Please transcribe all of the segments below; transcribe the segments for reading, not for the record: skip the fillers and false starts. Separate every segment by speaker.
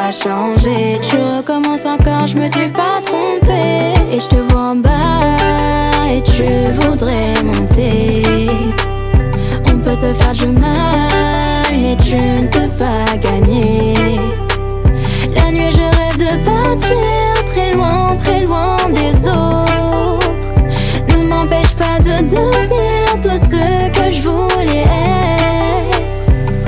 Speaker 1: pas changé. Tu recommences encore, je me suis pas trompée. Et je te vois en bas et tu voudrais monter. On peut se faire du mal, mais tu ne peux pas gagner. La nuit je rêve de partir très loin des autres. Ne m'empêche pas de devenir tout ce que je voulais être.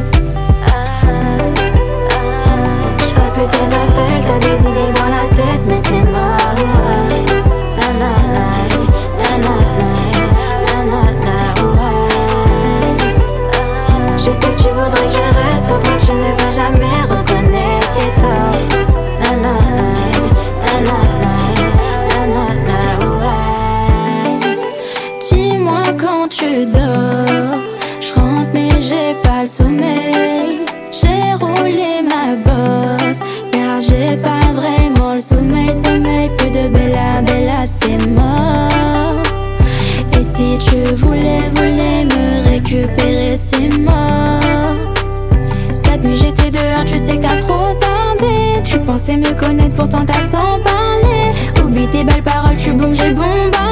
Speaker 1: Je vois plus tes appels, t'as des idées dans la tête, mais c'est mort. La la la, la la la, la la la, ouais. Je sais que tu voudrais que je reste, pourtant tu ne vas jamais reconnaître tes torts. La la la, la la la, la la la, ouais. Dis-moi quand tu dors, je rentre mais j'ai pas le sommeil. J'ai roulé ma bosse, car j'ai pas vraiment le sommeil. Plus de bella bella, c'est mort. Et si tu voulais me récupérer, c'est mort. Cette nuit j'étais dehors, tu sais que t'as trop tardé. Tu pensais me connaître, pourtant t'as tant parlé. Oublie tes belles paroles, tu boumes, j'ai bombardé.